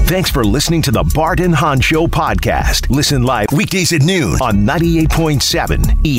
Thanks for listening to the Bart and Hahn Show podcast. Listen live weekdays at noon on 98.7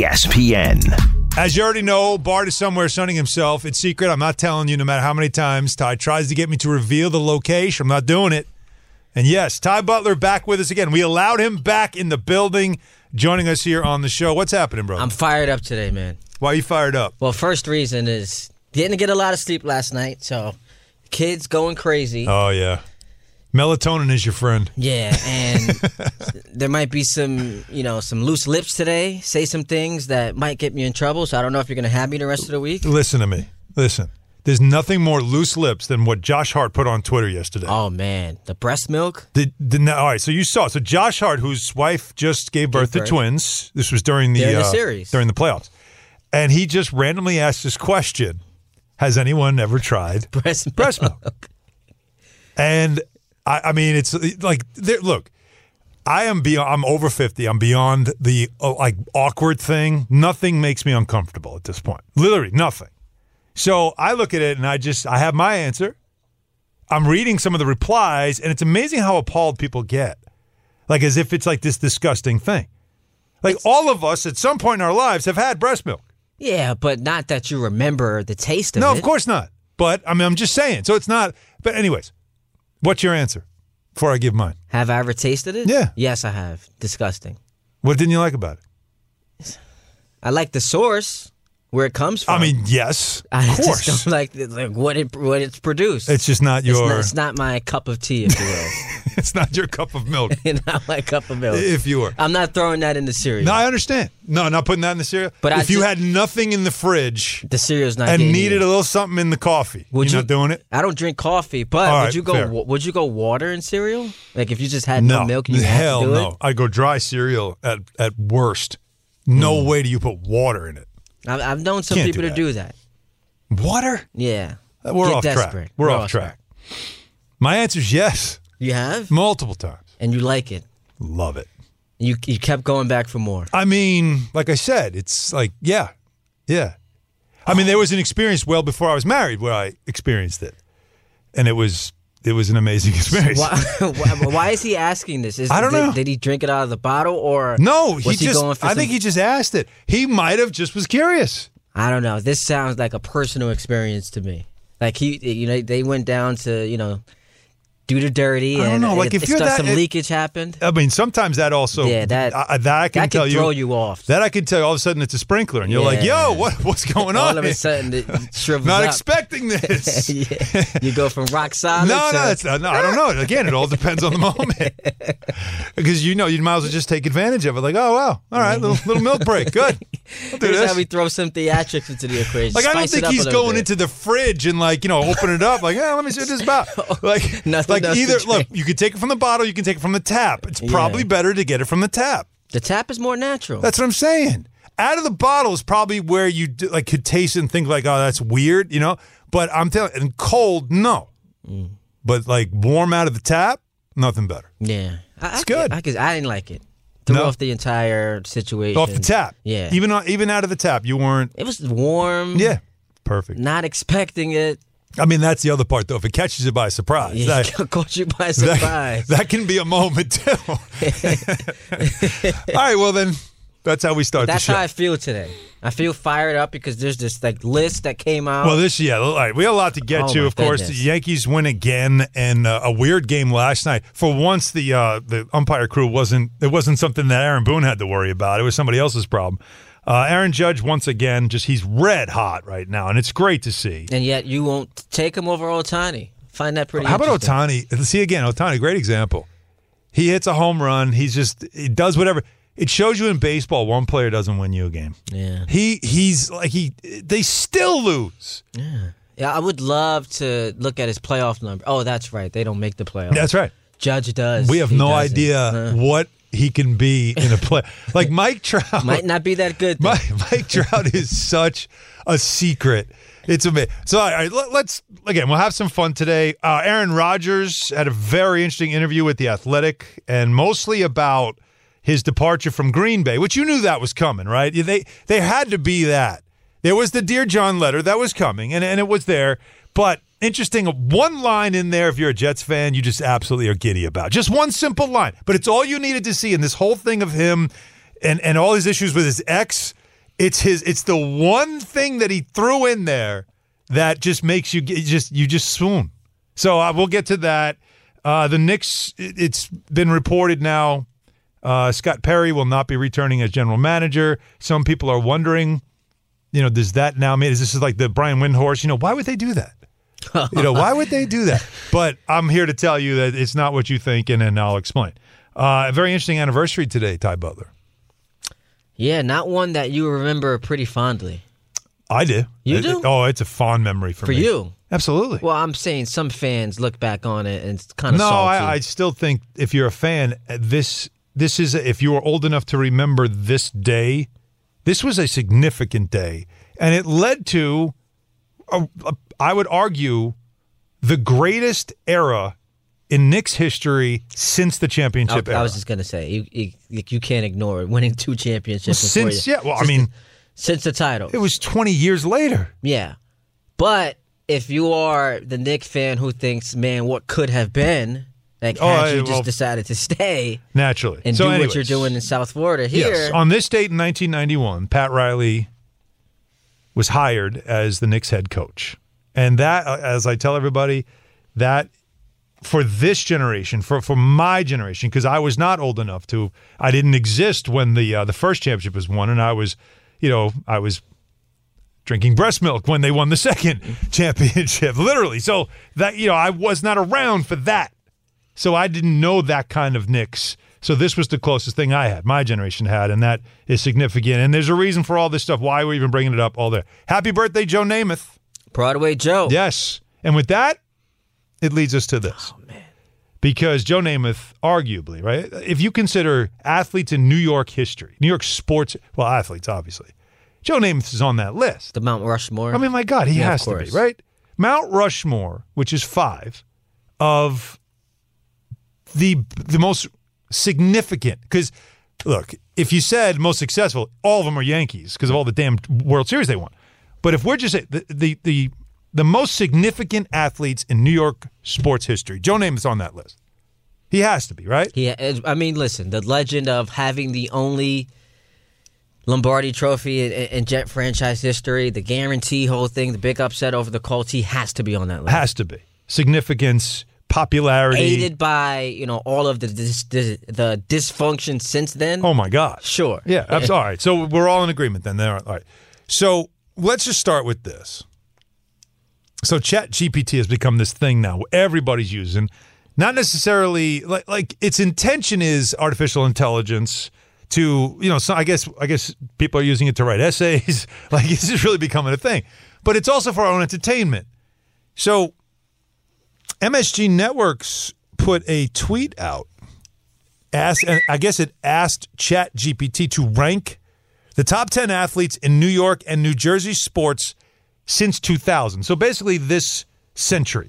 ESPN. As you already know, Bart is somewhere sunning himself. It's secret. I'm not telling you no matter how many times Ty tries to get me to reveal the location. I'm not doing it. And yes, Ty Butler back with us again. We allowed him back in the building, joining us here on the show. What's happening, bro? I'm fired up today, man. Why are you fired up? Well, first reason is didn't get a lot of sleep last night, so kids going crazy. Oh, yeah. Melatonin is your friend. Yeah, and there might be some loose lips today. Say some things that might get me in trouble, so I don't know if you're going to have me the rest of the week. Listen to me. Listen. There's nothing more loose lips than what Josh Hart put on Twitter yesterday. Oh, man. The breast milk? All right, so you saw. So Josh Hart, whose wife just gave birth to twins. This was during the series. During the playoffs. And he just randomly asked this question, has anyone ever tried breast milk? And I mean, it's like, look, I'm over 50. I'm beyond the awkward thing. Nothing makes me uncomfortable at this point. Literally nothing. So I look at it and I have my answer. I'm reading some of the replies, and it's amazing how appalled people get. Like as if it's like this disgusting thing. Like all of us at some point in our lives have had breast milk. Yeah, but not that you remember the taste of it. No, of course not. But I mean, I'm just saying. So it's not. But anyways, what's your answer before I give mine? Have I ever tasted it? Yeah. Yes, I have. Disgusting. What didn't you like about it? I like the source. Where it comes from. I mean, yes, of I course. just don't like what it's produced. It's just not your... It's not my cup of tea, if you will. It's not your cup of milk. Not my cup of milk. If you were. I'm not throwing that in the cereal. No, I understand. No, not putting that in the cereal. But if you had nothing in the fridge... The cereal's not and getting needed it. a little something in the coffee, you're not doing it? I don't drink coffee, but right, would you go water in cereal? Like if you just had no milk and you had to do it? Hell no. I go dry cereal at worst. No way do you put water in it. I've known some people to do that. Water? Yeah. We're off track. We're off track. My answer is yes. You have? Multiple times. And you like it? Love it. You kept going back for more? I mean, like I said, it's like, yeah. I mean, there was an experience well before I was married where I experienced it. And it was an amazing experience. Why is he asking this? I don't know. Did he drink it out of the bottle or no? I think he just asked it. He might have just was curious. I don't know. This sounds like a personal experience to me. Like they went down to do the dirty. I don't know. Like if you're some leakage happened. I mean, sometimes that also that I can tell you throw you off. That I can tell you all of a sudden it's a sprinkler and you're like, yo, what's going on? All of a sudden it shrivels Not up. expecting this. Yeah. You go from rock solid. No, I don't know. Again, it all depends on the moment. Because you might as well just take advantage of it. Like, oh wow, all right, little milk break, good. I'll do Here's this. how we throw some theatrics into the equation. Like I don't think he's going into the fridge and open it up. Like, let me see what this is about. Like, either look. You can take it from the bottle, you can take it from the tap. It's probably better to get it from the tap. The tap is more natural. That's what I'm saying. Out of the bottle is probably where you could taste it and think like, oh, that's weird, But I'm telling you, and cold, no. But warm out of the tap, nothing better. Yeah. It's good. I didn't like it. Threw off the entire situation. Off the tap. Yeah. Even out of the tap, you weren't. It was warm. Yeah. Perfect. Not expecting it. I mean, that's the other part, though. If it catches you by surprise. Yeah, caught you by surprise. That can be a moment, too. All right, well, then, that's how we start the show. That's how I feel today. I feel fired up because there's this list that came out. Well, all right, we have a lot to get to. Of course, the Yankees win again, and a weird game last night. For once, the umpire crew wasn't something that Aaron Boone had to worry about. It was somebody else's problem. Aaron Judge, once again, he's red hot right now, and it's great to see. And yet you won't take him over Ohtani. Find that pretty How about interesting. Ohtani? See, again, Ohtani, great example. He hits a home run. He does whatever. It shows you in baseball, one player doesn't win you a game. Yeah. They still lose. Yeah. Yeah, I would love to look at his playoff number. Oh, that's right. They don't make the playoffs. That's right. Judge does. We have no idea what he can be in a play. Like Mike Trout. Might not be that good. Mike Trout is such a secret. It's amazing. So, all right, we'll have some fun today. Aaron Rodgers had a very interesting interview with The Athletic, and mostly about his departure from Green Bay, which you knew that was coming, right? They had to be that. There was the Dear John letter that was coming, and it was there. But interesting. One line in there, if you're a Jets fan, you just absolutely are giddy about. Just one simple line. But it's all you needed to see in this whole thing of him and all his issues with his ex. It's the one thing that he threw in there that just makes you just swoon. So we'll get to that. The Knicks, it's been reported now, Scott Perry will not be returning as general manager. Some people are wondering, does that now mean, is this like the Brian Windhorst? Why would they do that? Why would they do that? But I'm here to tell you that it's not what you think, and I'll explain. A very interesting anniversary today, Ty Butler. Yeah, not one that you remember pretty fondly. I do. You do? It's a fond memory for me. For you? Absolutely. Well, I'm saying some fans look back on it and it's kind of salty. No, I still think if you're a fan, this is, if you are old enough to remember this day, this was a significant day. And it led to, I would argue, the greatest era in Knicks history since the championship era. I was just going to say, you can't ignore it, winning 2 championships. Since It was 20 years later. Yeah. But if you are the Knicks fan who thinks, man, what could have been, had you just decided to stay. Naturally. And do what you're doing in South Florida here. Yes. On this date in 1991, Pat Riley was hired as the Knicks head coach. And that, as I tell everybody, that for this generation, for my generation, because I was not old enough I didn't exist when the first championship was won, and I was drinking breast milk when they won the second championship, literally. So that, I was not around for that. So I didn't know that kind of Knicks. So this was the closest thing I had, my generation had, and that is significant. And there's a reason for all this stuff, why we're even bringing it up all there. Happy birthday, Joe Namath. Broadway Joe. Yes. And with that, it leads us to this. Oh, man. Because Joe Namath, arguably, right, if you consider athletes in New York history, New York sports, well, athletes, obviously, Joe Namath is on that list. The Mount Rushmore. I mean, my God, he has to be, right? Mount Rushmore, which is 5 of the most significant, because, look, if you said most successful, all of them are Yankees because of all the damn World Series they won. But if we're just saying the most significant athletes in New York sports history, Joe Namath's on that list. He has to be, right? Yeah, I mean, listen, the legend of having the only Lombardi Trophy in Jet franchise history, the guarantee whole thing, the big upset over the Colts, he has to be on that list. Has to be. Significance, popularity. Aided by, all of the dysfunction since then. Oh, my God. Sure. Yeah, all right. So we're all in agreement then. All right. So let's just start with this. So ChatGPT has become this thing now everybody's using. Not necessarily, like its intention is artificial intelligence to, so I guess people are using it to write essays. Like, this is really becoming a thing. But it's also for our own entertainment. So MSG Networks put a tweet out. And I guess it asked ChatGPT to rank the top 10 athletes in New York and New Jersey sports since 2000. So basically this century.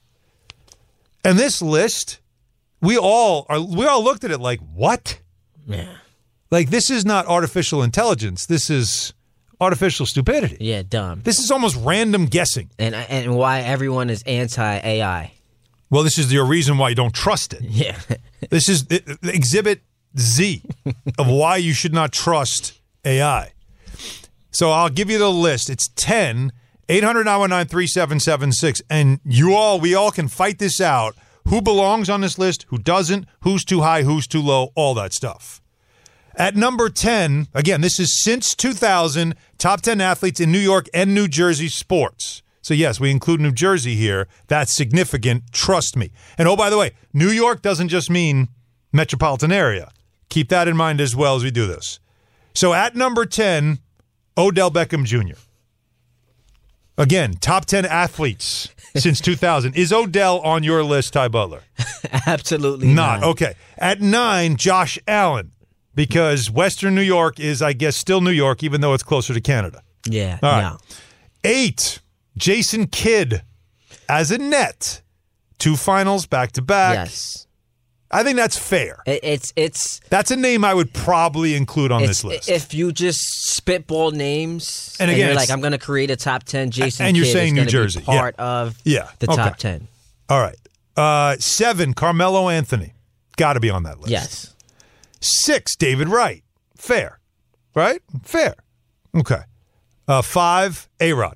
And this list, we all looked at it like, what? Yeah. Like, this is not artificial intelligence. This is artificial stupidity. Yeah, dumb. This is almost random guessing. And why everyone is anti-AI. Well, this is your reason why you don't trust it. Yeah. This is exhibit Z of why you should not trust AI. So I'll give you the list. It's 10, 800-919-3776. And we all can fight this out. Who belongs on this list, who doesn't, who's too high, who's too low, all that stuff. At number 10, again, this is since 2000, top 10 athletes in New York and New Jersey sports. So, yes, we include New Jersey here. That's significant. Trust me. And, oh, by the way, New York doesn't just mean metropolitan area. Keep that in mind as well as we do this. So, at number 10, Odell Beckham Jr. Again, top 10 athletes since 2000. Is Odell on your list, Ty Butler? Absolutely not. Okay. At 9, Josh Allen, because Western New York is, I guess, still New York, even though it's closer to Canada. Yeah. All right. No. 8, Jason Kidd as a Net. 2 finals back-to-back. Yes. I think that's fair. That's a name I would probably include on this list. If you just spitball names, and again, you're like, I'm going to create a top 10, Jason and you're Kidd saying is New Jersey, be part of the top 10. All right. 7, Carmelo Anthony. Got to be on that list. Yes. 6, David Wright. Fair. Right? Fair. Okay. 5, A-Rod.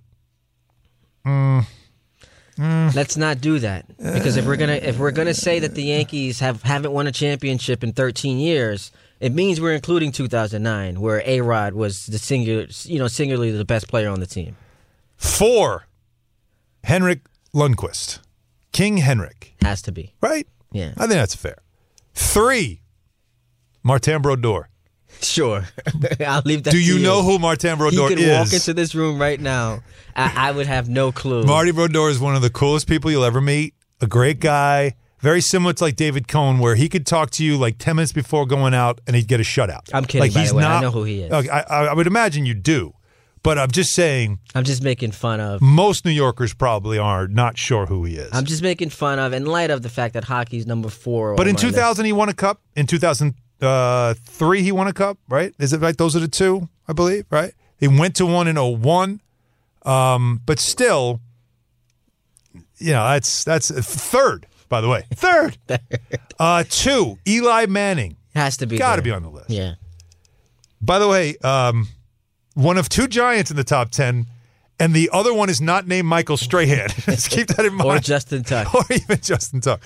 Let's not do that, because if we're gonna say that the Yankees haven't won a championship in 13 years, it means we're including 2009, where A-Rod was the singularly the best player on the team. 4, Henrik Lundqvist. King Henrik. Has to be. Right? Yeah. I think that's fair. 3, Martin Brodeur. Sure. I'll leave that Do to you know who Martin Brodeur is? He could walk into this room right now. I would have no clue. Marty Brodeur is one of the coolest people you'll ever meet. A great guy. Very similar to like David Cohn, where he could talk to you like 10 minutes before going out and he'd get a shutout. I'm kidding, by the way. I know who he is. I would imagine you do. But I'm just saying. I'm just making fun of. Most New Yorkers probably are not sure who he is. I'm just making fun of, in light of the fact that hockey's number 4. But in 2000, he won a cup. In 2003, he won a cup, right? Is it right? Those are the 2, I believe, right? He went to one in 2001. But still, that's 3rd, by the way. 3rd. 2, Eli Manning. Has to be. Got to be on the list. Yeah. By the way, one of 2 Giants in the top 10, and the other one is not named Michael Strahan. Let's keep that in mind. Or Justin Tuck. Or even Justin Tuck.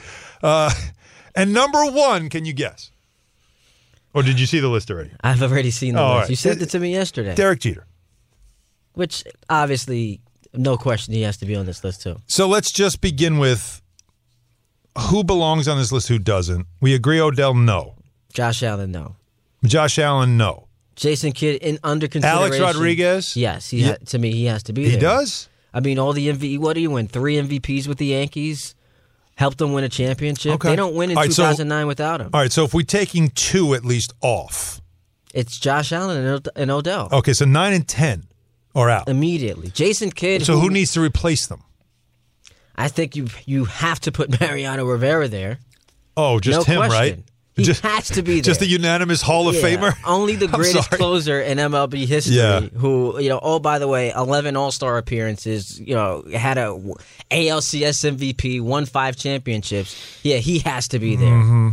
And number 1, can you guess? Or did you see the list already? I've already seen the list. Right. You sent it to me yesterday. Derek Jeter. Which, obviously, no question, he has to be on this list, too. So let's just begin with who belongs on this list, who doesn't. We agree Odell, no. Josh Allen, no. Josh Allen, no. Jason Kidd, under consideration. Alex Rodriguez? Yes, to me, he has to be there. He does? I mean, all the what do you win? 3 MVPs with the Yankees? Helped them win a championship? Okay. They don't win in 2009 without him. All right, so if we're taking 2 at least off. It's Josh Allen and Odell. Okay, so 9 and 10 are out. Immediately. Jason Kidd. So who needs to replace them? I think you have to put Mariano Rivera there. Oh, just him, question. Right? He has to be there. Just a unanimous Hall of Famer? Only the greatest closer in MLB history who, oh, by the way, 11 All-Star appearances, had a ALCS MVP, won 5 championships. Yeah, he has to be there. Mm-hmm.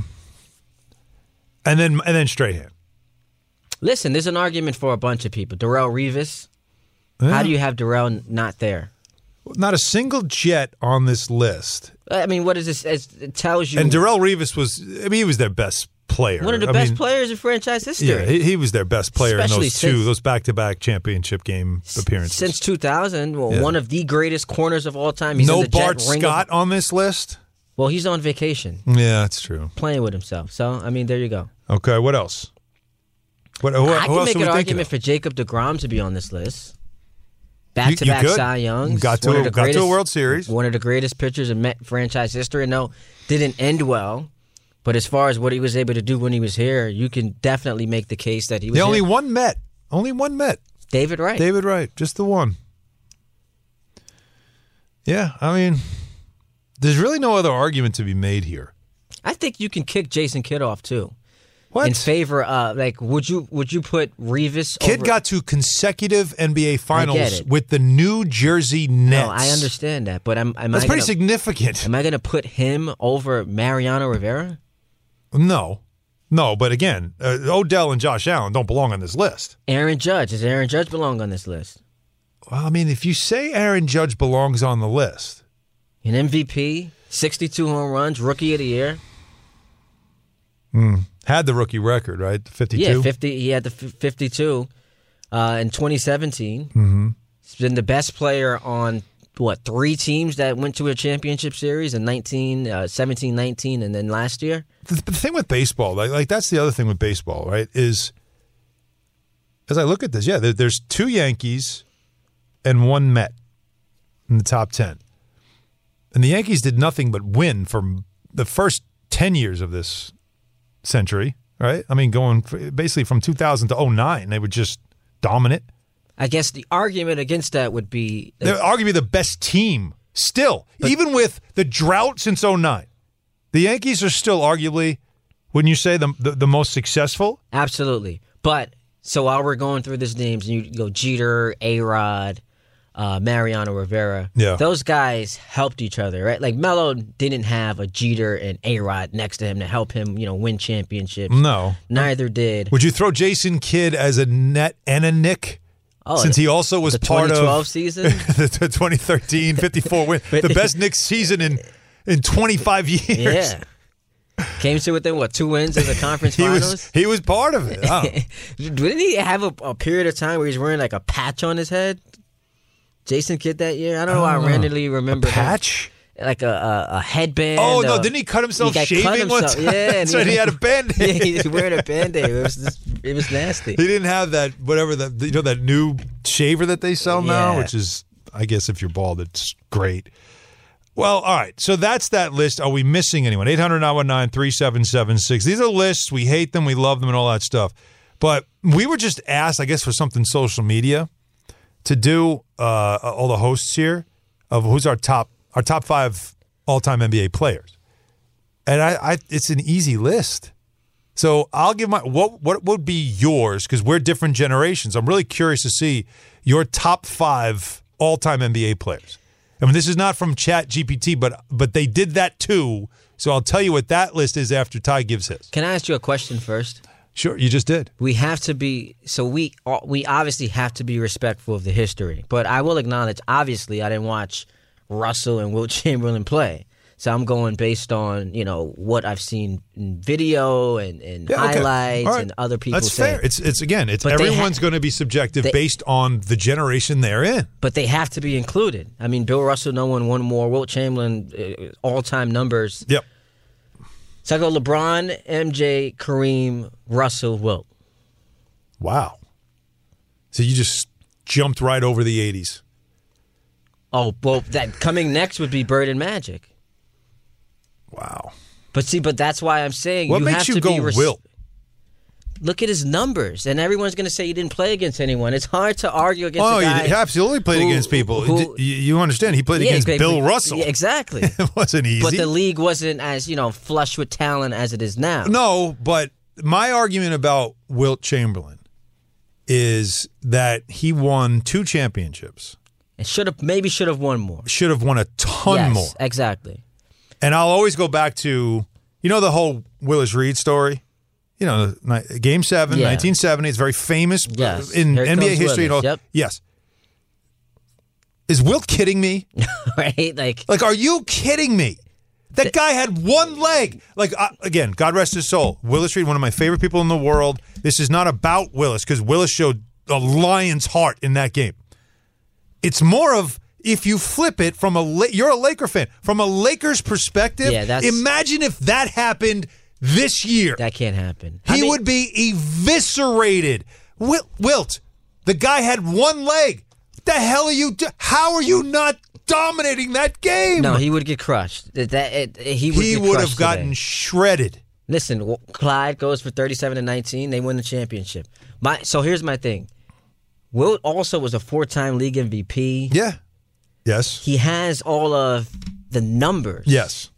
And then Strahan. Listen, there's an argument for a bunch of people. Darrelle Revis. Yeah. How do you have Darrelle not there? Not a single Jet on this list. I mean, what is this? It tells you. And Darrelle Revis he was their best player. One of the best players in franchise history. Yeah, he was their best player Especially in those back-to-back championship game appearances. Since 2000, one of the greatest corners of all time. He's no in the Bart Scott on this list? Well, he's on vacation. Yeah, that's true. Playing with himself. So, I mean, there you go. Okay, what else? I can make an argument for Jacob deGrom to be on this list. Back-to-back Cy Youngs. Got to a World Series. One of the greatest pitchers in Met franchise history. No, didn't end well. But as far as what he was able to do when he was here, you can definitely make the case that he was only one Met. Only one Met. David Wright. David Wright. Just the one. Yeah, I mean, there's really no other argument to be made here. I think you can kick Jason Kidd off, too. What? In favor of, would you put Revis Kidd got to consecutive NBA Finals with the New Jersey Nets. No, I understand that, but that's pretty significant. Am I going to put him over Mariano Rivera? No, but again, Odell and Josh Allen don't belong on this list. Aaron Judge. Does Aaron Judge belong on this list? Well, I mean, if you say Aaron Judge belongs on the list. An MVP, 62 home runs, Rookie of the Year. Had the rookie record, right? 52? Yeah, 50. He had the 52 in 2017. Mm-hmm. He's been the best player on, 3 teams that went to a championship series in 17, 19, and then last year? The thing with baseball, like that's the other thing with baseball, right, is as I look at this, there's 2 Yankees and 1 Met in the top 10. And the Yankees did nothing but win from the first 10 years of this century, right? I mean, going basically from 2000 to 2009, they were just dominant. I guess the argument against that would be... They're arguably the best team still, even with the drought since 2009. The Yankees are still arguably Wouldn't you say the most successful? Absolutely. But so while we're going through these names, and you go Jeter, A-Rod, Mariano Rivera. Yeah. Those guys helped each other, right? Like Melo didn't have a Jeter and A-Rod next to him to help him, win championships. No. Neither did. Would you throw Jason Kidd as a net and a Nick? Oh, since he also was part of the 2012 season? the 2013 54 win. The best Knicks season in 25 years. Yeah. Came to within, 2 wins in the conference finals? He was part of it. Oh. Didn't he have a period of time where he's wearing like a patch on his head? Jason Kidd that year? I don't know why I randomly remember. A patch? Like a headband. Oh, no. Didn't he cut himself shaving one time? Yeah. That's right. He had a Band-Aid. Yeah, he's wearing a Band-Aid. It was nasty. He didn't have that, that new shaver that they sell now, which is, I guess, if you're bald, it's great. Well, all right. So that's that list. Are we missing anyone? 800-919-3776. These are lists. We hate them. We love them and all that stuff. But we were just asked, I guess, for something social media to do all the hosts here of who's our top 5 all-time NBA players. And I it's an easy list. So I'll give what would be yours, because we're different generations. I'm really curious to see your top 5 all-time NBA players. I mean, this is not from ChatGPT, but they did that too. So I'll tell you what that list is after Ty gives his. Can I ask you a question first? Sure, you just did. We have to be we obviously have to be respectful of the history. But I will acknowledge, obviously, I didn't watch Russell and Wilt Chamberlain play. So I'm going based on, what I've seen in video and highlights and other people say. That's fair. It's everyone's going to be subjective based on the generation they're in. But they have to be included. I mean, Bill Russell, no one won more. Wilt Chamberlain, all-time numbers. Yep. So I go LeBron, MJ, Kareem, Russell, Wilt. Wow. So you just jumped right over the 80s. Oh, well, that coming next would be Bird and Magic. Wow. But that's why I'm saying what you makes have you to go be Wilt? Look at his numbers, and everyone's going to say he didn't play against anyone. It's hard to argue against a guy he absolutely played against people. You understand? He played against Bill Russell. Yeah, exactly. It wasn't easy. But the league wasn't as, flush with talent as it is now. No, but my argument about Wilt Chamberlain is that he won 2 championships. And should have won more. Should have won a ton more. Exactly. And I'll always go back to, the whole Willis Reed story? Game 7, 1970. It's very famous in NBA history. Willis. Yep. Yes. Is Wilt kidding me? Right? Like, are you kidding me? That guy had one leg. Again, God rest his soul. Willis Reed, one of my favorite people in the world. This is not about Willis, because Willis showed a lion's heart in that game. It's more of, if you flip it from you're a Laker fan. From a Lakers perspective, imagine if that happened this year. That can't happen. He would be eviscerated. Wilt, the guy had one leg. What the hell are you how are you not dominating that game? No, he would get crushed. He would have gotten shredded. Listen, Clyde goes for 37-19. They win the championship. So here's my thing. Wilt also was a 4-time league MVP. Yeah. Yes. He has all of the numbers. Yes.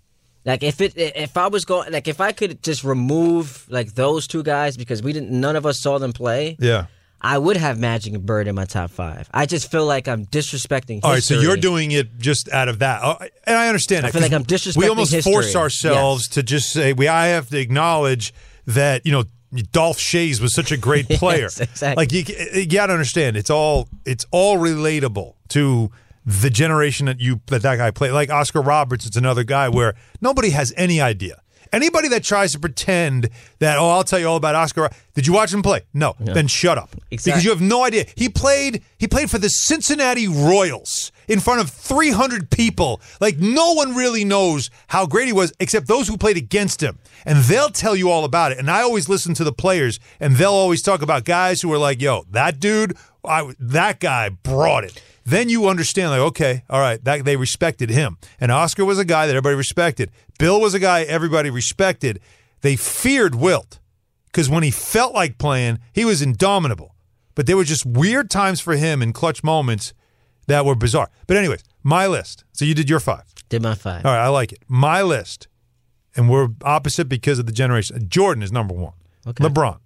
If I could just remove those 2 guys, because none of us saw them play. Yeah. I would have Magic and Bird in my top 5. I just feel like I'm disrespecting history. All right, so you're doing it just out of that. And I understand that. I feel like I'm disrespecting we almost history. force ourselves to just say, I have to acknowledge that, Dolph Shays was such a great player. Yes, exactly. You got to understand, it's all relatable to the generation that guy played. Like Oscar Roberts, it's another guy where nobody has any idea. Anybody that tries to pretend that, I'll tell you all about Oscar. Did you watch him play? No. Then shut up. Exactly. Because you have no idea. He played for the Cincinnati Royals in front of 300 people. No one really knows how great he was except those who played against him. And they'll tell you all about it. And I always listen to the players, and they'll always talk about guys who are like, that dude, that guy brought it. Then you understand, okay, all right, they respected him. And Oscar was a guy that everybody respected. Bill was a guy everybody respected. They feared Wilt because when he felt like playing, he was indomitable. But there were just weird times for him in clutch moments that were bizarre. But anyways, my list. So you did your 5. Did my 5. All right, I like it. My list. and we're opposite because of the generation. Jordan is number one. Okay. LeBron.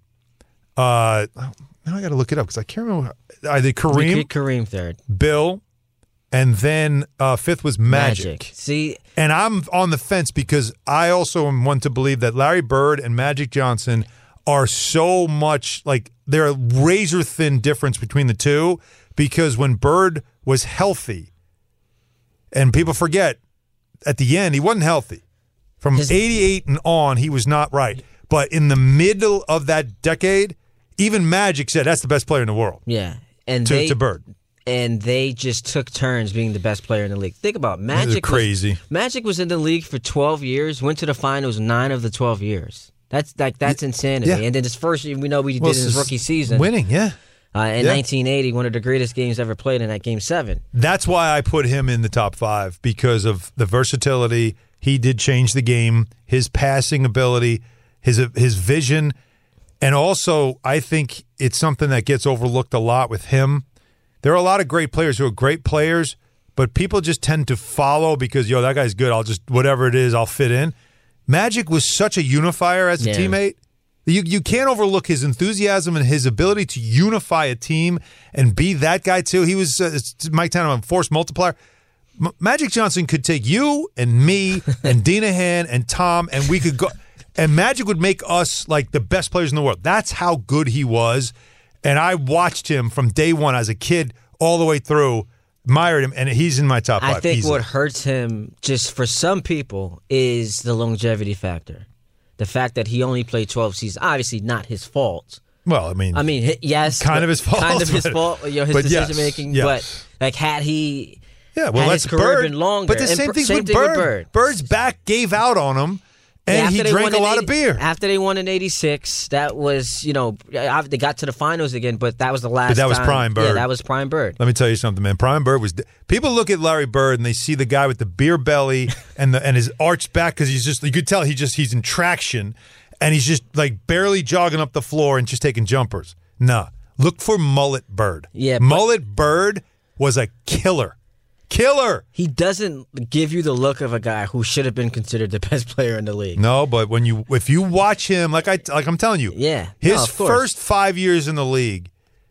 Now I got to look it up because I can't remember. Kareem. Kareem third. Bill. And then fifth was Magic. See, and I'm on the fence because I also am one to believe that Larry Bird and Magic Johnson are so much like they're a razor thin difference between the two, because when Bird was healthy, and people forget at the end he wasn't healthy. From 88 and on, he was not right. But in the middle of that decade, even Magic said that's the best player in the world. Yeah, and to Bird. And they just took turns being the best player in the league. Think about Magic. Crazy. Magic was in the league for 12 years. Went to the finals 9 of the 12 years. That's insanity. Yeah. And then his first year, we know we did in his rookie season, winning. Yeah. In 1980, one of the greatest games ever played in that Game 7. That's why I put him in the top 5, because of the versatility. He did change the game. His passing ability, his vision, and also I think it's something that gets overlooked a lot with him. There are a lot of great players who are great players, but people just tend to follow because, that guy's good. I'll just, whatever it is, I'll fit in. Magic was such a unifier as a teammate. You can't overlook his enthusiasm and his ability to unify a team and be that guy too. He was, Mike Tannenbaum, force multiplier. Magic Johnson could take you and me and Dinahan and Tom, and we could go, and Magic would make us like the best players in the world. That's how good he was. And I watched him from day one as a kid all the way through, admired him, and he's in my top 5. I think what hurts him, just for some people, is the longevity factor. The fact that he only played 12 seasons, obviously not his fault. Well, I mean, yes. Kind of his fault. Kind of his fault, his decision-making. Yes. But, like, had he well, had his career been longer. But the same thing with Bird. Bird's back gave out on him. And he drank a lot of beer. After they won in 86, that was, they got to the finals again, but that was the last time. But that was prime Bird. Yeah, that was prime Bird. Let me tell you something, man. Prime Bird was... People look at Larry Bird and they see the guy with the beer belly and his arched back because he's just... You could tell he's in traction and he's just like barely jogging up the floor and just taking jumpers. Nah. Look for Mullet Bird. Yeah. Mullet Bird was a killer. Killer. He doesn't give you the look of a guy who should have been considered the best player in the league. No, but if you watch him, like I'm telling you, his first 5 years in the league,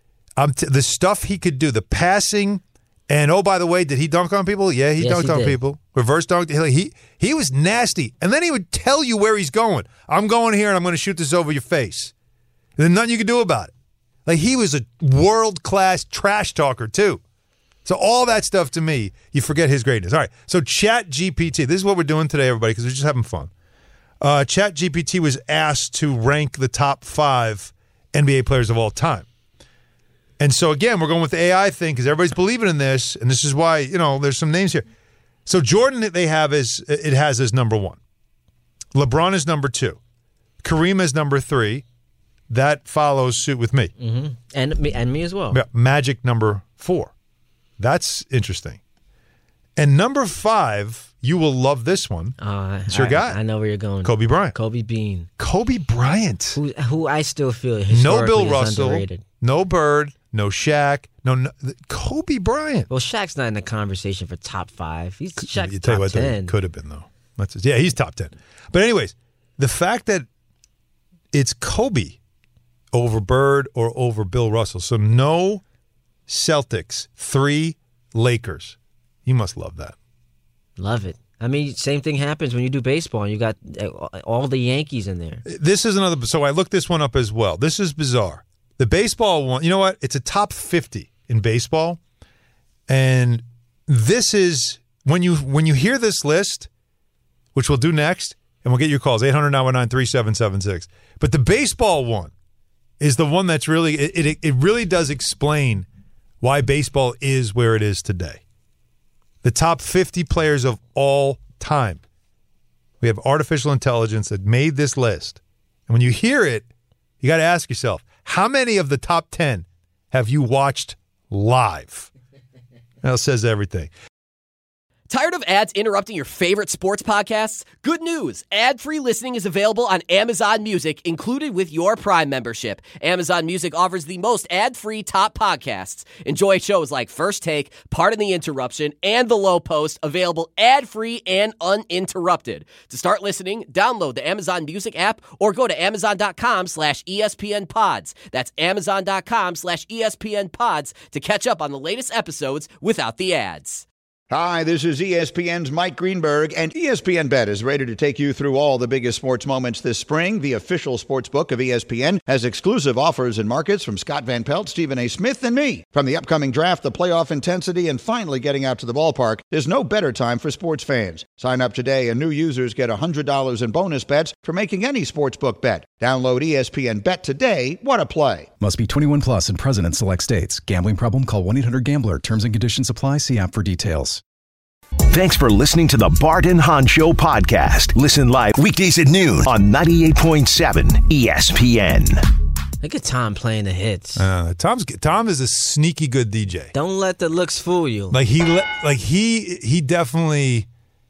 the stuff he could do, the passing, and oh, by the way, did he dunk on people? Yeah, he dunked on people. Reverse dunk. He was nasty, and then he would tell you where he's going. I'm going here, and I'm going to shoot this over your face. And then nothing you could do about it. Like, he was a world-class trash talker too. So all that stuff, to me, you forget his greatness. All right, so ChatGPT. This is what we're doing today, everybody, because we're just having fun. ChatGPT was asked to rank the top 5 NBA players of all time. And so, again, we're going with the AI thing because everybody's believing in this, and this is why, there's some names here. So Jordan, it has as number 1. LeBron is number 2. Kareem is number 3. That follows suit with me. Mm-hmm. And me as well. Magic number 4. That's interesting. And number 5, you will love this one. It's your guy. I know where you're going. Kobe Bryant. Kobe Bean. Kobe Bryant. Who I still feel historically no Bill Russell, underrated. No Bird, no Shaq, no Kobe Bryant. Well, Shaq's not in the conversation for top 5. He's Shaq's top 10. Could have been, though. He's top 10. But anyways, the fact that it's Kobe over Bird or over Bill Russell. So no Celtics, 3 Lakers. You must love that. Love it. I mean, same thing happens when you do baseball. You got all the Yankees in there. This is another. So I looked this one up as well. This is bizarre. The baseball one, you know what? It's a top 50 in baseball. And this is, when you hear this list, which we'll do next, and we'll get your calls, 800-919-3776. But the baseball one is the one that's really, it really does explain why baseball is where it is today. The top 50 players of all time. We have artificial intelligence that made this list. And when you hear it, you got to ask yourself, how many of the top 10 have you watched live? That says everything. Tired of ads interrupting your favorite sports podcasts? Good news! Ad-free listening is available on Amazon Music, included with your Prime membership. Amazon Music offers the most ad-free top podcasts. Enjoy shows like First Take, Pardon the Interruption, and The Low Post, available ad-free and uninterrupted. To start listening, download the Amazon Music app or go to amazon.com/ESPN Pods. That's amazon.com/ESPN Pods to catch up on the latest episodes without the ads. Hi, this is ESPN's Mike Greenberg, and ESPN Bet is ready to take you through all the biggest sports moments this spring. The official sports book of ESPN has exclusive offers and markets from Scott Van Pelt, Stephen A. Smith, and me. From the upcoming draft, the playoff intensity, and finally getting out to the ballpark, there's no better time for sports fans. Sign up today, and new users get $100 in bonus bets for making any sportsbook bet. Download ESPN Bet today. What a play. Must be 21 plus and present in select states. Gambling problem? Call 1-800-GAMBLER. Terms and conditions apply. See app for details. Thanks for listening to the Bart and Hahn Show podcast. Listen live weekdays at noon on 98.7 ESPN. Look at Tom playing the hits. Tom is a sneaky good DJ. Don't let the looks fool you. Like he definitely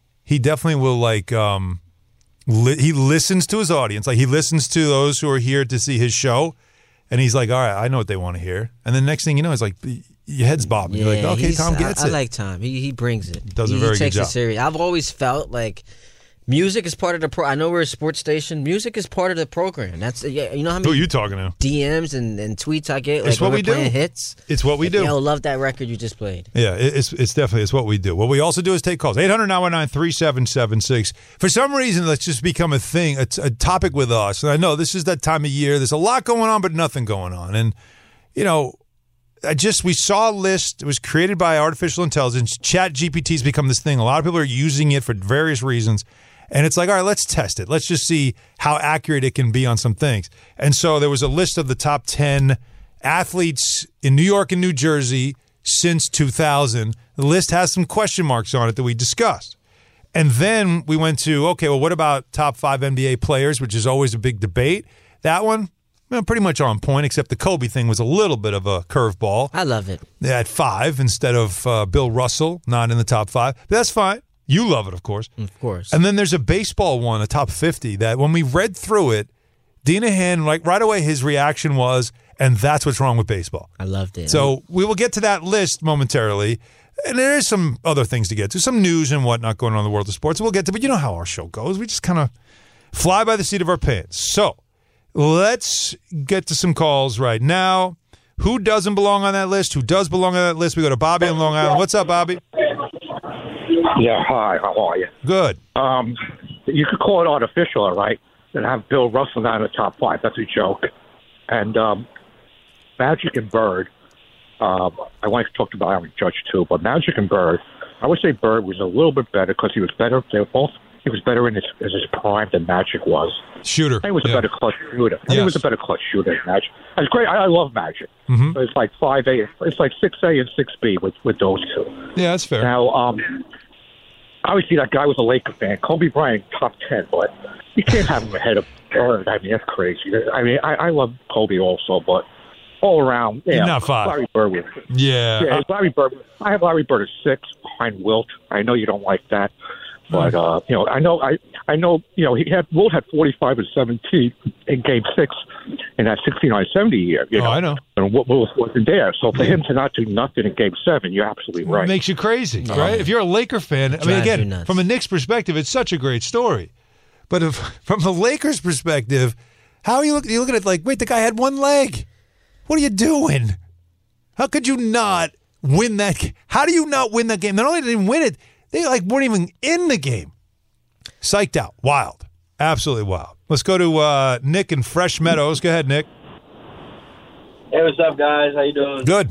will he listens to his audience. Like he listens to those who are here to see his show, and he's like, all right, I know what they want to hear. And the next thing you know, it's like your head's bobbing. You're like, okay, Tom gets it. I like Tom. He brings it. Does a very good job. He takes it serious. I've always felt like music is part of the I know we're a sports station. Music is part of the program. That's you know how many who are you talking to? DMs and tweets I get. It's like, what we do. Hits. It's what we do. Yo, love that record you just played. Yeah, it's definitely what we do. What we also do is take calls. 800-919-3776. For some reason, let's just become a thing, a topic with us. And I know this is that time of year. There's a lot going on, but nothing going on. And you know. We saw a list. It was created by artificial intelligence. ChatGPT's become this thing. A lot of people are using it for various reasons. And it's like, all right, let's test it. Let's just see how accurate it can be on some things. And so there was a list of the top 10 athletes in New York and New Jersey since 2000. The list has some question marks on it that we discussed. And then we went to, okay, well, what about top 5 NBA players, which is always a big debate. That one, pretty much on point, except the Kobe thing was a little bit of a curveball. I love it. At 5 instead of Bill Russell, not in the top 5. But that's fine. You love it, of course. Of course. And then there's a baseball one, a top 50, that when we read through it, Dinahan, like right away, his reaction was, and that's what's wrong with baseball. I loved it. So we will get to that list momentarily. And there is some other things to get to, some news and whatnot going on in the world of sports. We'll get to, but you know how our show goes. We just kind of fly by the seat of our pants. So let's get to some calls right now. Who doesn't belong on that list? Who does belong on that list? We go to Bobby in Long Island. What's up, Bobby? Yeah, hi. How are you? Good. You could call it artificial, all right, and have Bill Russell not in the top 5. That's a joke. And Magic and Bird, I want to talk about Aaron Judge too, but Magic and Bird, I would say Bird was a little bit better because he was better. They were both. He was better in his prime than Magic was. Shooter. He was a better clutch shooter. He was a better clutch shooter than Magic. It's great. I love Magic. Mm-hmm. It's like 5A. It's like 6A and 6B with those two. Yeah, that's fair. Now, obviously that guy was a Laker fan. Kobe Bryant, top 10, but you can't have him ahead of Bird. I mean, that's crazy. I mean, I love Kobe also, but all around, yeah. Not 5. Larry Bird was. Yeah. Larry Bird. I have Larry Bird at 6 behind Wilt. I know you don't like that. But you know, I know. You know, Wilt had 45 and 17 in Game 6 in that 69-70 year. You know? I know. And Wilt wasn't there, so for him to not do nothing in Game 7, you're absolutely right. It makes you crazy, right? If you're a Laker fan, I mean, again, from a Knicks perspective, it's such a great story. But from the Lakers' perspective, how are you looking at it like, wait, the guy had one leg. What are you doing? How could you not win that game? How do you not win that game? Not only didn't win it, they weren't even in the game. Psyched out. Wild. Absolutely wild. Let's go to Nick in Fresh Meadows. Go ahead, Nick. Hey, what's up, guys? How you doing? Good.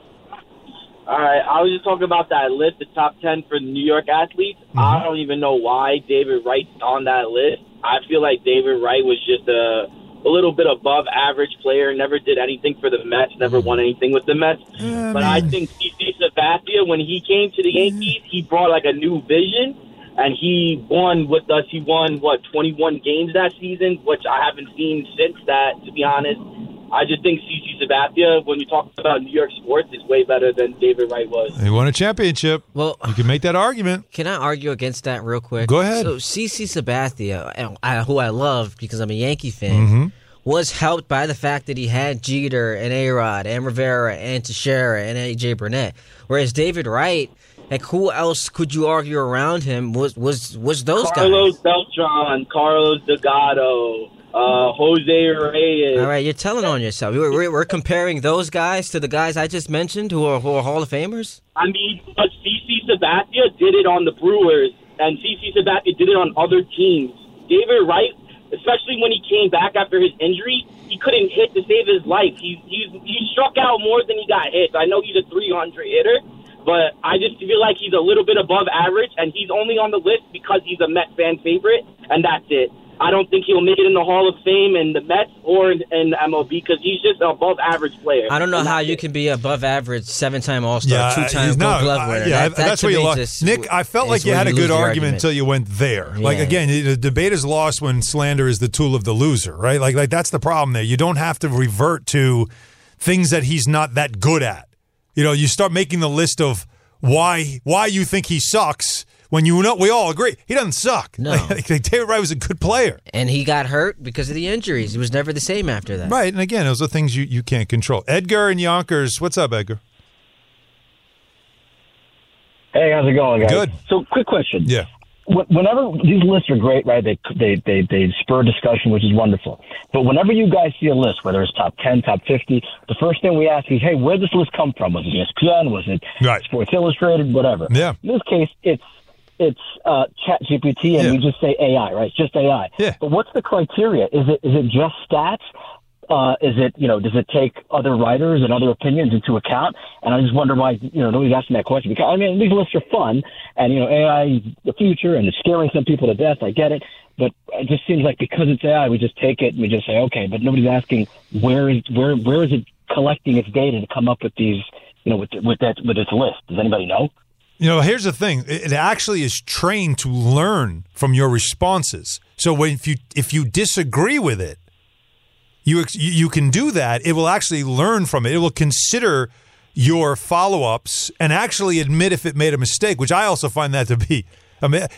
All right. I was just talking about that list, the top 10 for New York athletes. Mm-hmm. I don't even know why David Wright's on that list. I feel like David Wright was just a little bit above average player, never did anything for the Mets, never won anything with the Mets. But I think CC Sabathia, when he came to the Yankees, he brought like a new vision, and he won with us. He won, 21 games that season, which I haven't seen since that, to be honest. I just think CC Sabathia, when you talk about New York sports, is way better than David Wright was. He won a championship. Well, you can make that argument. Can I argue against that real quick? Go ahead. So CC Sabathia, who I love because I'm a Yankee fan, was helped by the fact that he had Jeter and A-Rod and Rivera and Teixeira and A.J. Burnett. Whereas David Wright, like, who else could you argue around him was those guys? Carlos Beltran, Carlos Delgado, Jose Reyes. All right, you're telling on yourself. We're comparing those guys to the guys I just mentioned who are Hall of Famers? I mean, but CC Sabathia did it on the Brewers, and CC Sabathia did it on other teams. David Wright, especially when he came back after his injury, he couldn't hit to save his life. He struck out more than he got hit. I know he's a 300 hitter, but I just feel like he's a little bit above average, and he's only on the list because he's a Met fan favorite, and that's it. I don't think he'll make it in the Hall of Fame in the Mets or in the MLB because he's just an above-average player. I don't know how you can be above average, 7-time All-Star, 2-time Gold Glove winner. That's where you lost. Nick, I felt like you had a good argument until you went there. Yeah. Like, again, the debate is lost when slander is the tool of the loser, right? Like that's the problem there. You don't have to revert to things that he's not that good at. You know, you start making the list of why you think he sucks. When we all agree, he doesn't suck. No. David Wright was a good player. And he got hurt because of the injuries. He was never the same after that. Right, and again, those are things you can't control. Edgar in Yonkers, what's up, Edgar? Hey, how's it going, guys? Good. So, quick question. Yeah. Whenever these lists are great, right? They spur discussion, which is wonderful. But whenever you guys see a list, whether it's top 10, top 50, the first thing we ask is, hey, where'd this list come from? Was it ESPN? Was it Sports Illustrated? Whatever. Yeah. In this case, it's ChatGPT, and we just say AI, right? It's just AI. Yeah. But what's the criteria? Is it just stats? Is it, does it take other writers and other opinions into account? And I just wonder why, nobody's asking that question. Because, I mean, these lists are fun, and, AI is the future, and it's scaring some people to death. I get it. But it just seems like because it's AI, we just take it and we just say, okay, but nobody's asking where is it collecting its data to come up with these, with its list? Does anybody know? Here's the thing. It actually is trained to learn from your responses. So if you disagree with it, you can do that. It will actually learn from it. It will consider your follow-ups and actually admit if it made a mistake, which I also find that to be. I mean,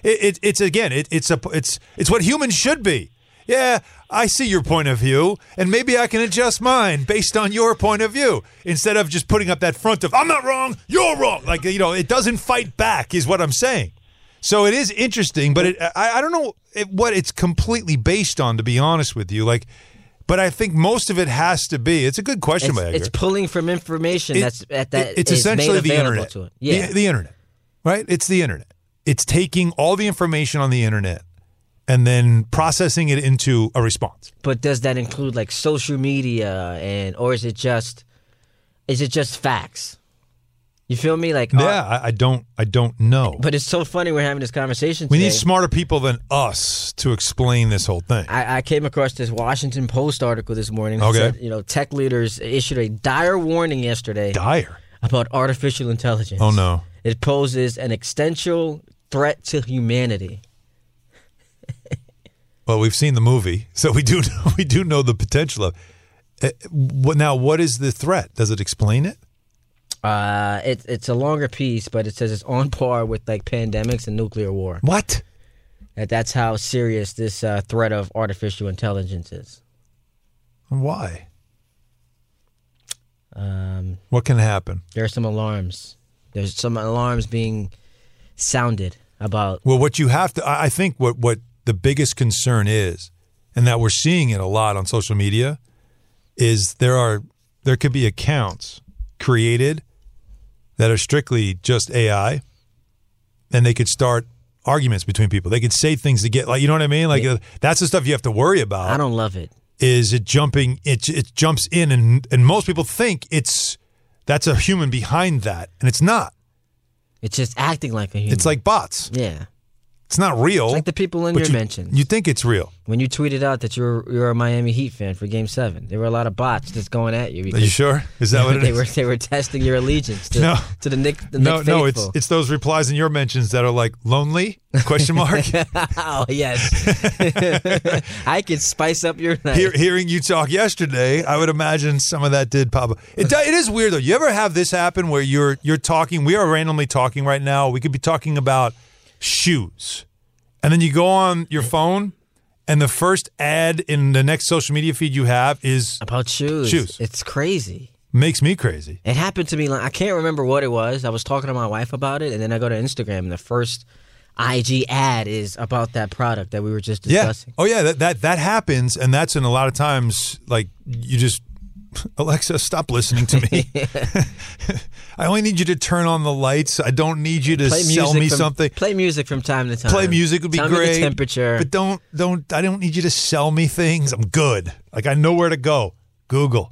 it's what humans should be. Yeah, I see your point of view, and maybe I can adjust mine based on your point of view instead of just putting up that front of, I'm not wrong, you're wrong. Like, it doesn't fight back is what I'm saying. So it is interesting, but I don't know what it's completely based on, to be honest with you. But I think most of it has to be. It's a good question, by Edgar. It's pulling from information it's essentially the internet. To it. Yeah. The internet, right? It's the internet. It's taking all the information on the internet and then processing it into a response. But does that include like social media or is it just facts? You feel me? Like I don't know. But it's so funny we're having this conversation today. We need smarter people than us to explain this whole thing. I came across this Washington Post article this morning that said, tech leaders issued a dire warning yesterday. Dire? About artificial intelligence. Oh no. It poses an existential threat to humanity. Well, we've seen the movie, so we do know the potential of it. Now, what is the threat? Does it explain it? It's a longer piece, but it says it's on par with like pandemics and nuclear war. What? That's how serious this threat of artificial intelligence is. Why? What can happen? There are some alarms. There's some alarms being sounded about. Well, what you have to, I think what the biggest concern is, and that we're seeing it a lot on social media, is there could be accounts created that are strictly just AI, and they could start arguments between people. They could say things to get, like, you know what I mean? Like, that's the stuff you have to worry about. I don't love it. Is it jumping? It jumps in, and most people think that's a human behind that, and it's not. It's just acting like a human. It's like bots. Yeah. It's not real. It's like the people in your mentions. You think it's real. When you tweeted out that you're a Miami Heat fan for Game 7, there were a lot of bots just going at you. Are you sure? Is that what it is? They were testing your allegiance to the Knick faithful. No, it's those replies in your mentions that are like, lonely? Question mark? Oh, yes. I could spice up your night. Hearing you talk yesterday, I would imagine some of that did pop up. It is weird, though. You ever have this happen where you're talking, we are randomly talking right now, we could be talking about shoes, and then you go on your phone, and the first ad in the next social media feed you have is about shoes. It's crazy. Makes me crazy. It happened to me. I can't remember what it was. I was talking to my wife about it, and then I go to Instagram, and the first IG ad is about that product that we were just discussing. Yeah. Oh, yeah, that happens, and that's in a lot of times, like, you just, Alexa, stop listening to me. I only need you to turn on the lights. I don't need you to sell me something. Play music from time to time. Play music would be great. Tell me the temperature. But I don't need you to sell me things. I'm good. Like, I know where to go. Google.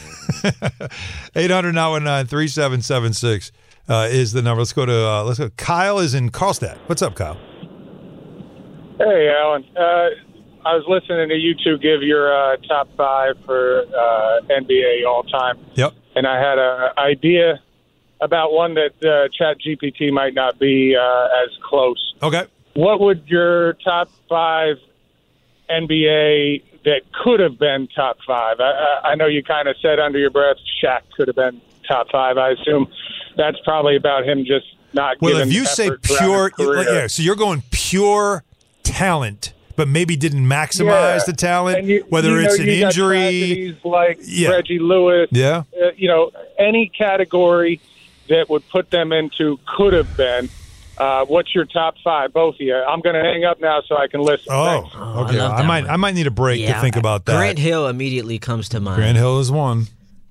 800-919-3776 is the number. Let's go. Kyle is in Carlstadt. What's up, Kyle? Hey, Alan. I was listening to you two give your top 5 for NBA all time. Yep. And I had an idea about one that ChatGPT might not be as close. Okay. What would your top 5 NBA that could have been top 5? I know you kind of said under your breath Shaq could have been top 5. I assume that's probably about him just not giving if you say pure, so you're going pure talent, but maybe didn't maximize the talent, whether it's an injury. Like Reggie Lewis. Yeah. Any category that would put them into could have been. What's your top 5, both of you? I'm going to hang up now so I can listen. Okay. I might need a break to think about that. Grant Hill immediately comes to mind. Grant Hill is one.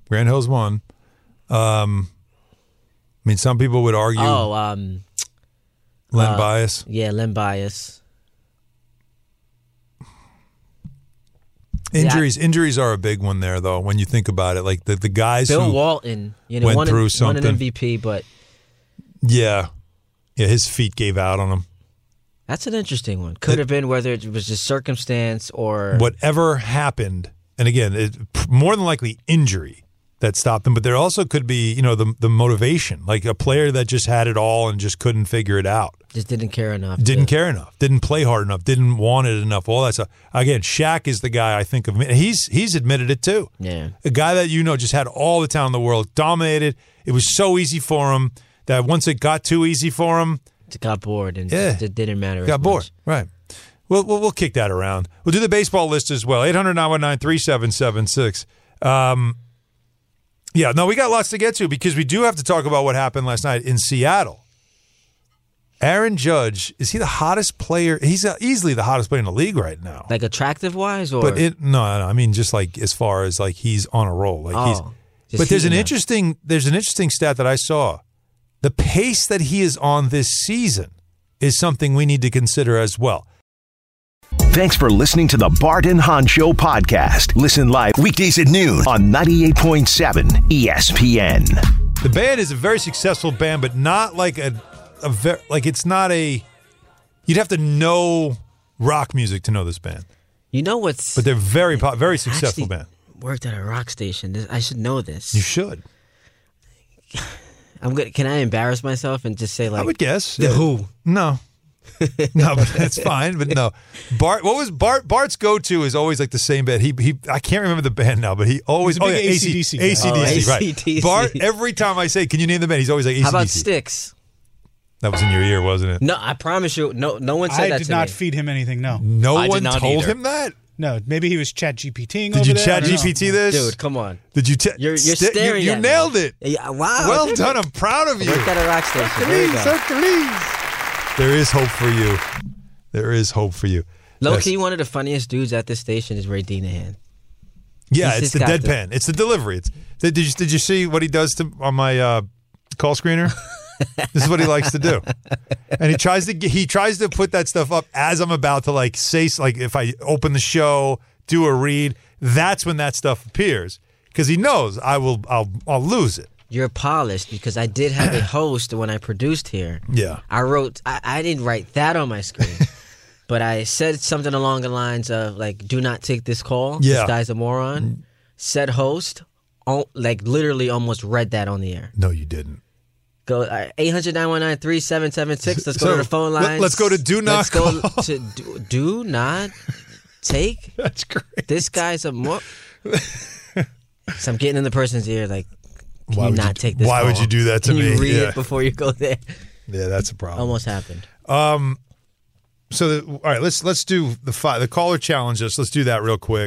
I mean, some people would argue. Len Bias. Yeah, Len Bias. Injuries are a big one there, though. When you think about it, like the guys Bill who Walton, went through something, won an MVP, but his feet gave out on him. That's an interesting one. Could have been whether it was just circumstance or whatever happened. And again, more than likely injury that stopped them. But there also could be, the motivation, like a player that just had it all and just couldn't figure it out. Just didn't care enough. Didn't play hard enough. Didn't want it enough. All that stuff. Again, Shaq is the guy I think of. He's admitted it too. Yeah, a guy that just had all the talent in the world, dominated. It was so easy for him that once it got too easy for him, it got bored and it didn't matter. Got bored, right? We'll kick that around. We'll do the baseball list as well. 800-919-3776. We got lots to get to because we do have to talk about what happened last night in Seattle. Aaron Judge, is he the hottest player? He's easily the hottest player in the league right now. Like attractive-wise? Or? But no. I mean, just like as far as like he's on a roll. But there's an interesting stat that I saw. The pace that he is on this season is something we need to consider as well. Thanks for listening to the Bart and Hahn Show podcast. Listen live weekdays at noon on 98.7 ESPN. The band is a very successful band, but not like it's not a. You'd have to know rock music to know this band. But they're very successful band. Worked at a rock station. I should know this. You should. I'm good. Can I embarrass myself and just say I would guess the Who? No, but that's fine. But no, Bart's go-to is always like the same band. I can't remember the band now, but he always AC/DC. AC/DC, right? Bart. Every time I say, "Can you name the band?" He's always like AC/DC. How about Styx? That was in your ear, wasn't it? No, I promise you. No one said that to me. I did not feed him anything. No one told him that. No, maybe he was ChatGPTing. Did you ChatGPT this, dude? Come on. Did you? You're staring. You nailed it. Yeah, wow. Well done. I'm proud of you. Worked at a rock station. There is hope for you. There is hope for you. Low-key, one of the funniest dudes at this station is Ray Dinahan. Yeah, it's the deadpan. It's the delivery. Did you see what he does on my call screener? This is what he likes to do, and he tries to put that stuff up as I'm about to say if I open the show, do a read. That's when that stuff appears because he knows I'll lose it. you're polished because I did have a host when I produced here. Yeah. I didn't write that on my screen, but I said something along the lines of, like, do not take this call. Yeah. This guy's a moron. Said host, literally almost read that on the air. No, you didn't. Go 800-919-3776. Let's go to the phone lines. Let's go to do not call. Let's go to do not take. That's great. This guy's a more. So I'm getting in the person's ear, like, can you not take this Why call? would you do that to Can me? you read it before you go there? Yeah, that's a problem. Almost happened. All right, let's do the caller challenge us. Let's do that real quick.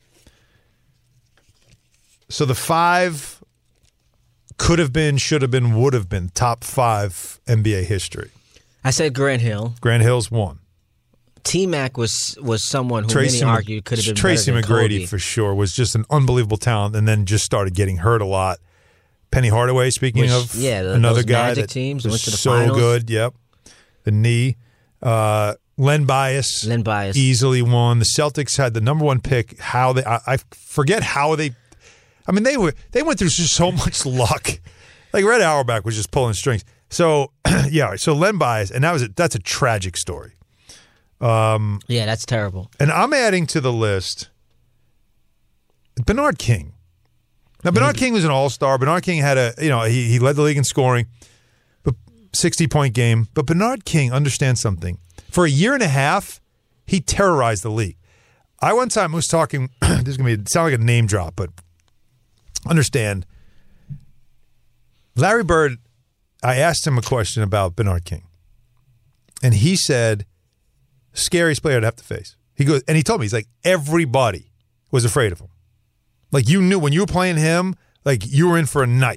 So the 5 could have been, should have been, would have been top 5 NBA history. I said Grant Hill. Grant Hill's 1. T-Mac was someone who many argued could have been Tracy better than McGrady Kobe. for sure was just an unbelievable talent, and then just started getting hurt a lot. Penny Hardaway, speaking of another those guy Magic that teams was went to the so finals. good. Yep, the knee. Len Bias easily won. The Celtics had the number 1 pick. How they? I forget how they. I mean, they went through just so much luck. Like Red Auerbach was just pulling strings. So yeah, so Len Bias, and that's a tragic story. Yeah, that's terrible. And I'm adding to the list Bernard King. Now, Bernard King was an all-star. Bernard King had he led the league in scoring, but 60-point game. But Bernard King understands something. For a year and a half, he terrorized the league. I one time was talking, this is going to sound like a name drop, but understand, Larry Bird, I asked him a question about Bernard King. And he said, scariest player to have to face. He goes, and he told me, he's like, everybody was afraid of him. Like, you knew when you were playing him, like, you were in for a night.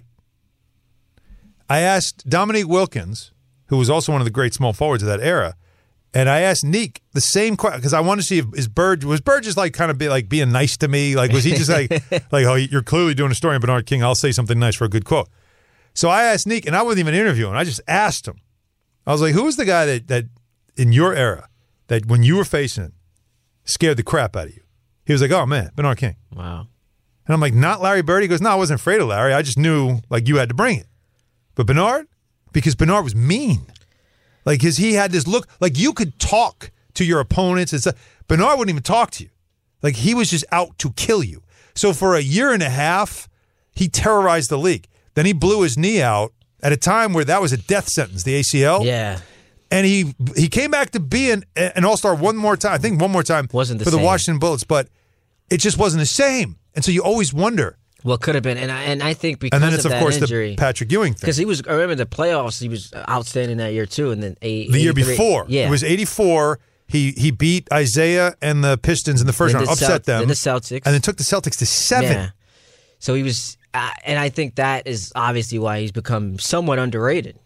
I asked Dominique Wilkins, who was also one of the great small forwards of that era, and I asked Neek the same question, because I wanted to see if was Bird just like kind of being nice to me? Like, was he just like, oh, you're clearly doing a story on Bernard King, I'll say something nice for a good quote. So I asked Neek, and I wasn't even interviewing, I just asked him. I was like, who was the guy that in your era, that when you were facing it, scared the crap out of you? He was like, oh, man, Bernard King. Wow. And I'm like, not Larry Bird? He goes, no, I wasn't afraid of Larry. I just knew, like, you had to bring it. But Bernard? Because Bernard was mean. Like, because he had this look, like, you could talk to your opponents and stuff. Bernard wouldn't even talk to you. Like, he was just out to kill you. So for a year and a half, he terrorized the league. Then he blew his knee out at a time where that was a death sentence, the ACL. Yeah. And he came back to be an all-star one more time. I think one more time for the Washington Bullets, but it just wasn't the same. And so you always wonder. Well, could have been, and I think because and then it's of of that course injury, the Patrick Ewing thing. Because he was. I remember the playoffs. He was outstanding that year too, and then the year before, yeah, it was '84. He beat Isaiah and the Pistons in the first round, upset them, then the Celtics, and then took the Celtics to 7. Yeah. So he was, and I think that is obviously why he's become somewhat underrated.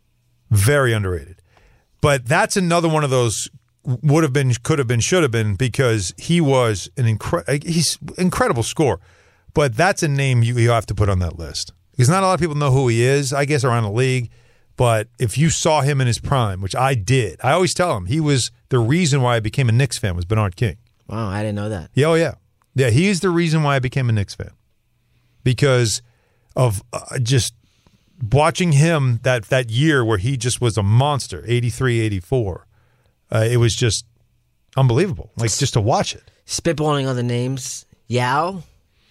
Very underrated. But that's another one of those would have been, could have been, should have been, because he was he's incredible scorer. But that's a name you have to put on that list. Because not a lot of people know who he is, I guess, around the league. But if you saw him in his prime, which I did, I always tell him, he was the reason why I became a Knicks fan was Bernard King. Wow, I didn't know that. Yeah, oh yeah. Yeah, he's the reason why I became a Knicks fan. Because of just watching him that year where he just was a monster, 83, 84. It was just unbelievable, like just to watch it. Spitballing other names, Yao.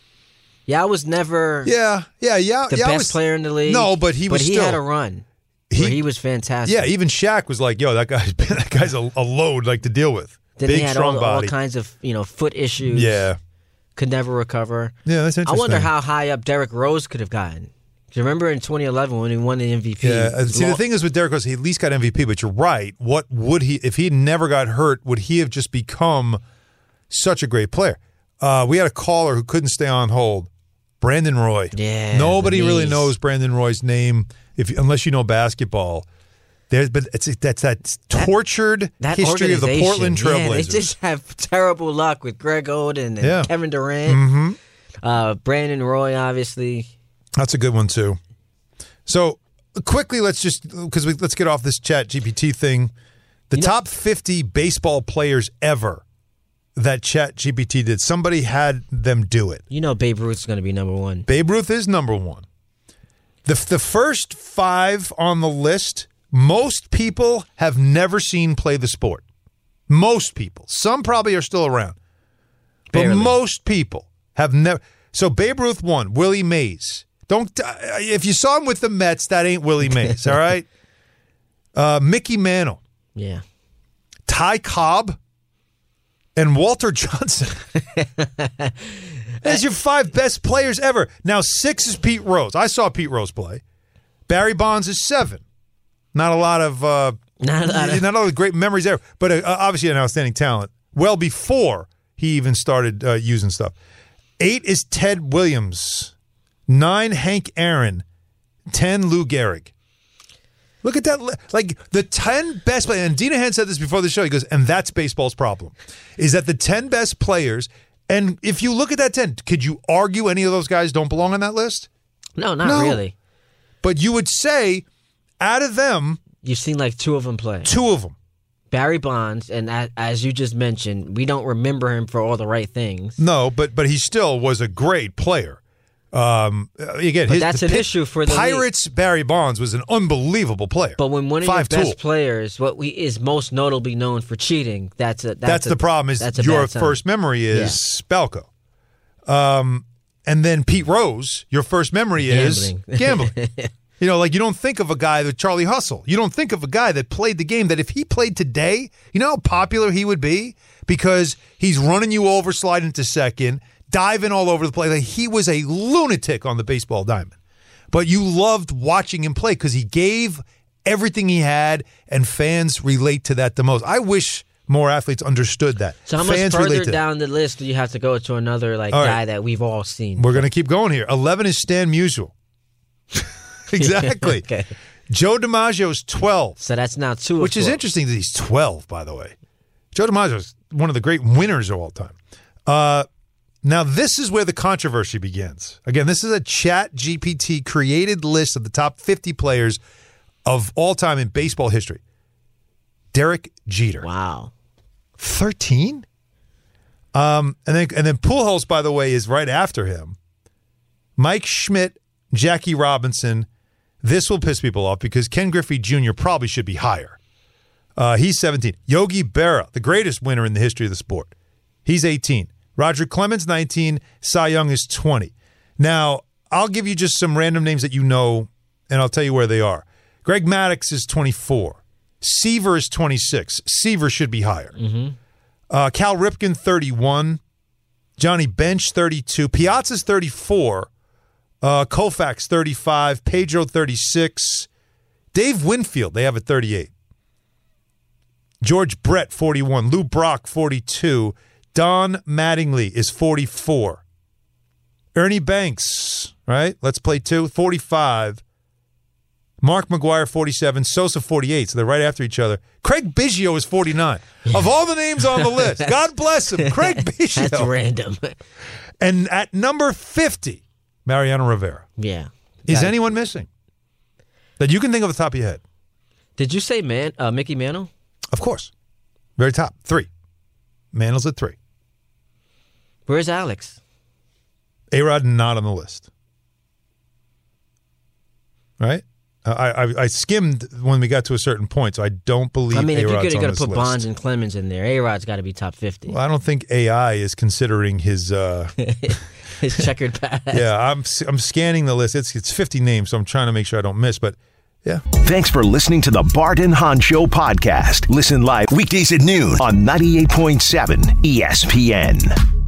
Yao was never Yao the best player in the league. No, but he still had a run where he was fantastic. Yeah, even Shaq was like, yo, that guy's a load like to deal with. Then big, he had strong body. all kinds of foot issues. Yeah. Could never recover. Yeah, that's interesting. I wonder how high up Derrick Rose could have gotten. Do you remember in 2011 when he won the MVP? Yeah, see, the thing is with Derrick Rose, he at least got MVP, but you're right. What would he, if he never got hurt, would he have just become such a great player? We had a caller who couldn't stay on hold, Brandon Roy. Yeah, nobody really knows Brandon Roy's name unless you know basketball. But that's that tortured history of the Portland Trailblazers. Yeah, they just have terrible luck with Greg Oden and Kevin Durant. Mm-hmm. Brandon Roy, obviously. That's a good one too. So quickly, let's get off this ChatGPT thing. The top 50 baseball players ever that ChatGPT did. Somebody had them do it. You know Babe Ruth's going to be number one. Babe Ruth is number one. The first 5 on the list, most people have never seen play the sport. Most people. Some probably are still around. Barely. But most people have never. So Babe Ruth won. Willie Mays. If you saw him with the Mets, that ain't Willie Mays, all right? Mickey Mantle. Yeah. Ty Cobb. And Walter Johnson. That's your 5 best players ever. Now 6 is Pete Rose. I saw Pete Rose play. Barry Bonds is 7. Not a lot of great memories there, but obviously an outstanding talent. Well before he even started using stuff. 8 is Ted Williams. 9, Hank Aaron. 10, Lou Gehrig. Look at that. Like, the 10 best players, and Dinahan said this before the show, he goes, and that's baseball's problem, is that the 10 best players, and if you look at that 10, could you argue any of those guys don't belong on that list? No, not really. But you would say, out of them, you've seen like 2 of them play. 2 of them. Barry Bonds, and as you just mentioned, we don't remember him for all the right things. No, but he still was a great player. Again, that's an issue for the Pirates. league. Barry Bonds was an unbelievable player. But when one of your best players, is most notably known for cheating, that's the problem. Is your first memory is Spalco, and then Pete Rose. Your first memory is gambling. You know, like you don't think of a guy that Charlie Hustle. You don't think of a guy that played the game that if he played today, you know how popular he would be because he's running you over, sliding to second. Diving all over the place. Like, he was a lunatic on the baseball diamond. But you loved watching him play because he gave everything he had, and fans relate to that the most. I wish more athletes understood that. So how much further down the list do you have to go to another guy that we've all seen? We're going to keep going here. 11 is Stan Musial. Exactly. Okay. Joe DiMaggio is 12. So that's now 2 Which is interesting that he's 12, by the way. Joe DiMaggio is one of the great winners of all time. Now, this is where the controversy begins. Again, this is a ChatGPT created list of the top 50 players of all time in baseball history. Derek Jeter. Wow. 13? And then Pujols, by the way, is right after him. Mike Schmidt, Jackie Robinson. This will piss people off because Ken Griffey Jr. probably should be higher. He's 17. Yogi Berra, the greatest winner in the history of the sport. He's 18. Roger Clemens, 19. Cy Young is 20. Now, I'll give you just some random names that you know, and I'll tell you where they are. Greg Maddux is 24. Seaver is 26. Seaver should be higher. Mm-hmm. Cal Ripken, 31. Johnny Bench, 32. Piazza's 34. Koufax, 35. Pedro, 36. Dave Winfield, they have at 38. George Brett, 41. Lou Brock, 42. Don Mattingly is 44. Ernie Banks, right? Let's play 2. 45. Mark McGwire, 47. Sosa, 48. So they're right after each other. Craig Biggio is 49. Of all the names on the list, God bless him, Craig Biggio. That's random. And at number 50, Mariano Rivera. Yeah. Is anyone missing that you can think of at the top of your head? Did you say Mickey Mantle? Of course. Very top. 3. Mantle's at 3. Where's Alex? A-Rod not on the list. Right? I skimmed when we got to a certain point, so I don't believe A-Rod's on this list. if you're going to put Bonds and Clemens in there, A-Rod's got to be top 50. Well, I don't think AI is considering his... his checkered past. Yeah, I'm scanning the list. It's 50 names, so I'm trying to make sure I don't miss, but... Yeah. Thanks for listening to the Bart and Hahn Show podcast. Listen live weekdays at noon on 98.7 ESPN.